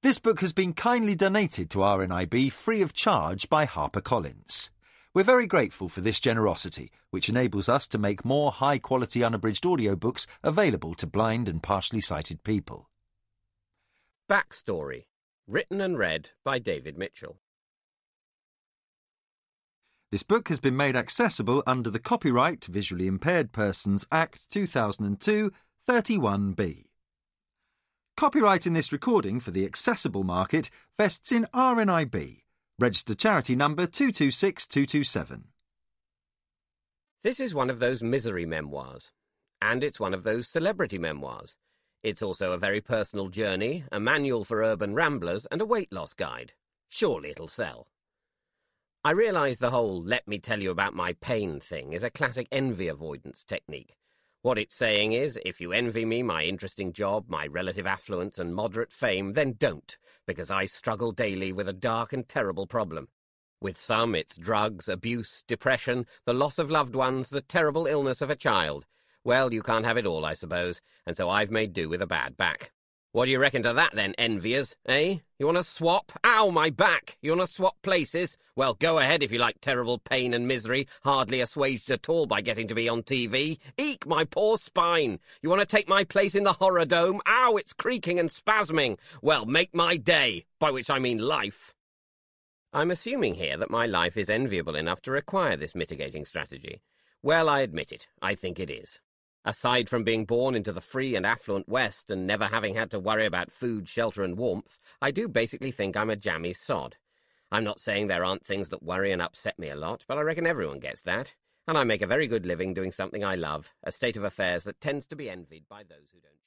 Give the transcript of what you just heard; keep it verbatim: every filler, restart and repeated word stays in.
This book has been kindly donated to R N I B free of charge by HarperCollins. We're very grateful for this generosity, which enables us to make more high-quality unabridged audiobooks available to blind and partially sighted people. Backstory, written and read by David Mitchell. This book has been made accessible under the Copyright Visually Impaired Persons Act two thousand two, thirty-one B. Copyright in this recording for the accessible market vests in R N I B, registered charity number two two six two two seven. This is one of those misery memoirs, and it's one of those celebrity memoirs. It's also a very personal journey, a manual for urban ramblers, and a weight loss guide. Surely it'll sell. I realise the whole let me tell you about my pain thing is a classic envy avoidance technique. What it's saying is, if you envy me my interesting job, my relative affluence and moderate fame, then don't, because I struggle daily with a dark and terrible problem. With some, it's drugs, abuse, depression, the loss of loved ones, the terrible illness of a child. Well, you can't have it all, I suppose, and so I've made do with a bad back. What do you reckon to that, then, enviers, eh? You want to swap? Ow, my back! You want to swap places? Well, go ahead if you like terrible pain and misery, hardly assuaged at all by getting to be on T V. Eek, my poor spine! You want to take my place in the horror dome? Ow, it's creaking and spasming! Well, make my day, by which I mean life. I'm assuming here that my life is enviable enough to require this mitigating strategy. Well, I admit it. I think it is. Aside from being born into the free and affluent West and never having had to worry about food, shelter and warmth, I do basically think I'm a jammy sod. I'm not saying there aren't things that worry and upset me a lot, but I reckon everyone gets that. And I make a very good living doing something I love, a state of affairs that tends to be envied by those who don't.